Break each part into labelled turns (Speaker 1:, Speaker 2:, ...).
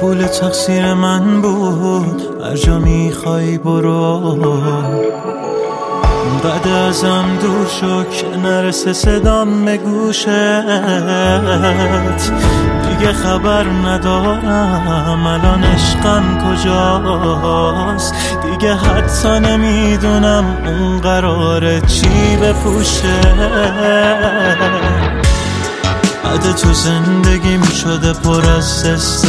Speaker 1: قبول تقصیر من بود، هر جا میخوای برو. بعد ازم دور شو که نرسه صدام به گوشت، دیگه خبر ندارم الان عشقم کجاست. دیگه حتی نمیدونم اون قراره چی بپوشه. بعد تو زندگیم شده پر از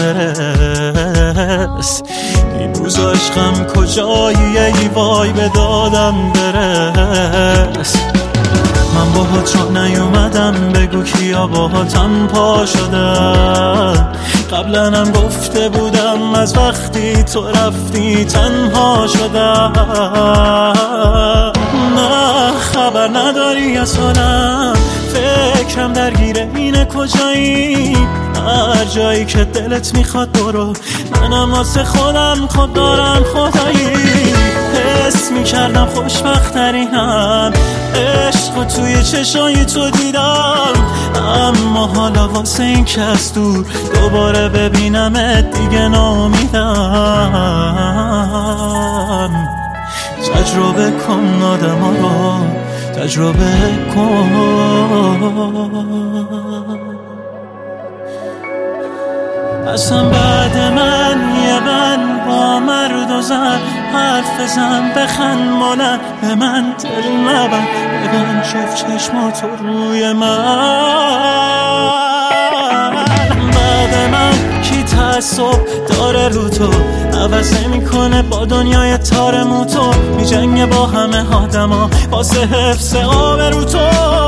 Speaker 1: استرس، این روز عشقم کجایی ای وای به دادم برس. من باهات را نیومدم بگو کیا باهاتم پا شدم. قبلا هم گفته بودم از وقتی تو رفتی تنها شدم. نه خبر نداری از حالم، فکرم درگیره اینه کجایی. هر جایی که دلت میخواد برو، منم واسه خودم خود دارم خدایی. حس میکردم خوشبخت‌ترینم، عشق توی چشای تو دیدم. اما حالا واسه این که از دور دوباره ببینمت دیگه ناامیدم. تجربه کن آدما رو، تجربه کن. اصلا بعد من یه من با مرد و زن حرف بزن، بخند مانه به من دل نبند، ببند شف چشماتو روی من. بعد من کی تعصب داره رو تو، عوض نمیکنه با دنیای تار موتو. میجنگه با همه آدما واسه حفظ آبرو تو.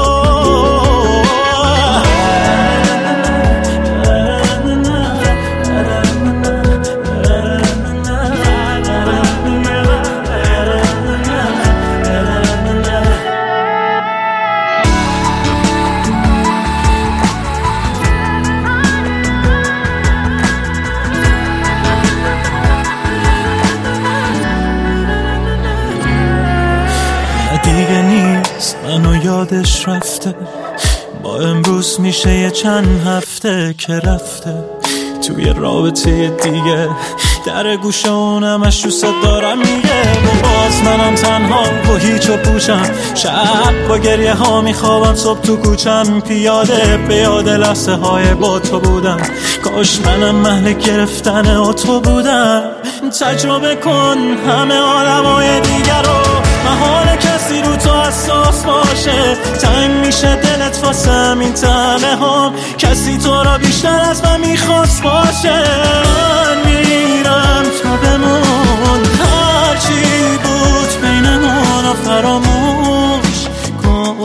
Speaker 1: دیگه نیست منو یادش رفته، با امروز میشه یه چند هفته که رفته توی رابطه دیگه. در گوشه اونمش تو صد دارم میگه و باز منم تنها و هیچ و پوشم. شب با گریه ها میخوابم، صبح تو کوچم پیاده به یاد لحظه های با تو بودم. کاش منم محل گرفتن تو بودم. تجربه کن همه آدمای دیگر رو، محال کسی رو تو حساس باشه. تنگ میشه دلت واسه همین تنه هم، کسی تو را بیشتر از من میخواست باشه. من میرم تو بمون، هرچی بود بینمون رو فراموش کن.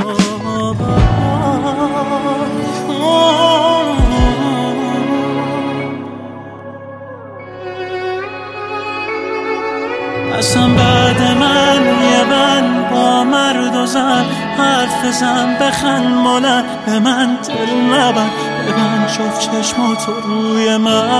Speaker 1: اصلا بعد من یه من با مرد و زن حرف بزن، بخند مانه به من دل نبند، ببند شف چشماتو روی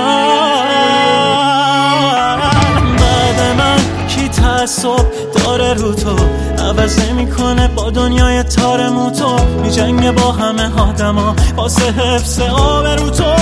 Speaker 1: من. بعد من کی تعصب داره رو تو، عوض نمیکنه با دنیای تار موتو. میجنگه با همه آدما واسه حفظ آبرو تو.